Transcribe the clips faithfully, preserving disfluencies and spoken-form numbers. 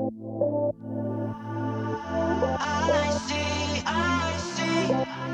I see, I see.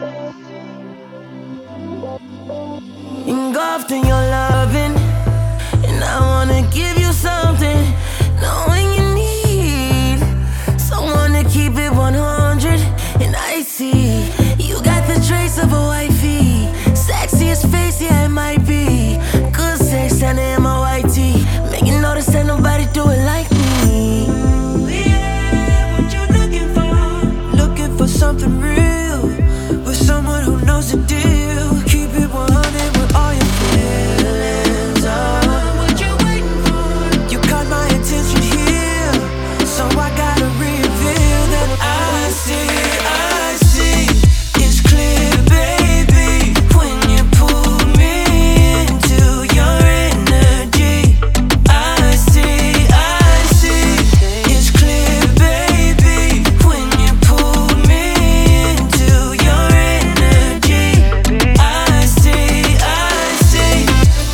Engulfed in your loving, and I wanna give you something, knowing you need someone to keep it one hundred. And I see you got the trace of a wifey, sexiest face, yeah, it might be. Good sex, and in my white tee, making notice that nobody do it like me. Yeah, what you looking for? Looking for something real, with someone who knows the deal. Keep it one hundred with all your feelings. Oh, what you waiting for? You caught my attention here, so I gotta reveal that I see, I see. It's clear, baby, when you pull me into your energy. I see, I see. It's clear, baby, when you pull me into your energy. I see, I see.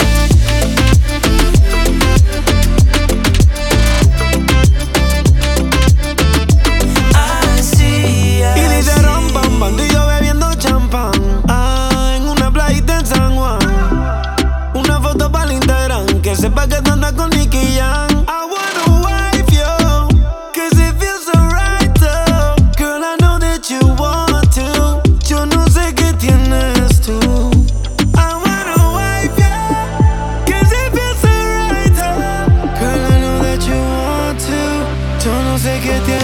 I see, Y I dice see. rom pam pam, tú y yo bebiendo champán. Ah, en una playita en San Juan. Una foto para el Instagram, que sepa que tú andas con Nicky Jam. I wanna wife you, cause it feels so right though. Girl, I know that you want to. Yo no sé qué tienes tú. I wanna wife you, cause it feels so right though. Girl, I know that you want to. Yo no sé qué tienes